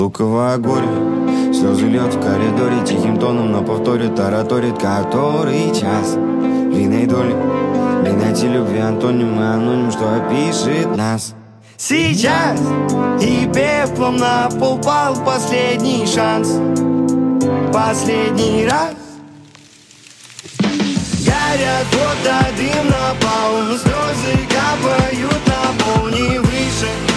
Луковое горе, слезы льет в коридоре, тихим тоном на повторе тараторит который час. Длинной доли, длинноте любви антонимы, аноним, что опишет нас. Сейчас и пеплом на пол пал последний шанс. Последний раз. Горят вот, а дым напал, слезы капают на пол, не выше.